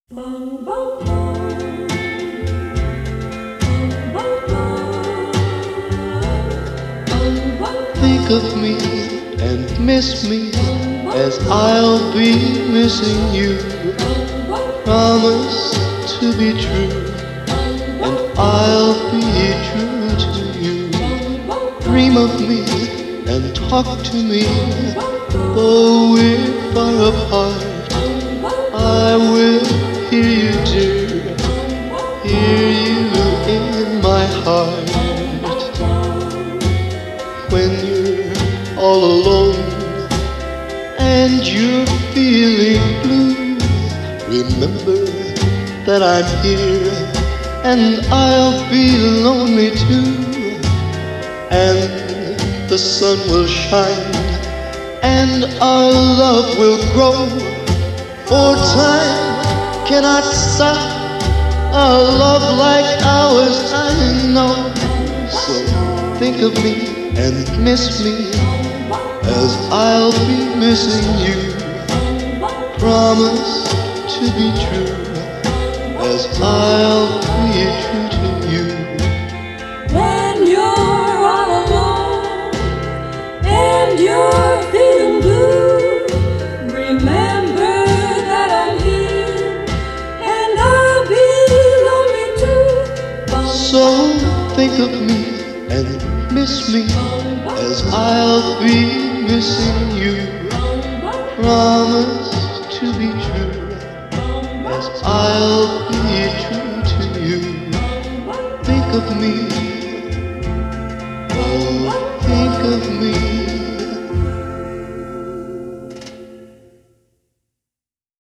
Think of me and miss me as I'll be missing you. Promise to be true and I'll be true to you. Dream of me and talk to me, though we're far apart. I will hear you, dear, hear you in my heart. When you're all alone and you're feeling blue, remember that I'm here and I'll be lonely too. And the sun will shine and our love will grow, for time cannot stop a love like ours, I know. So think of me and miss me as I'll be missing you. Promise to be true as I'll be true to you. When you're all alone and you're feeling blue, remember that I'm here and I'll be lonely too. So think of me and miss me as I'll be missing you. Promise to be true as I'll be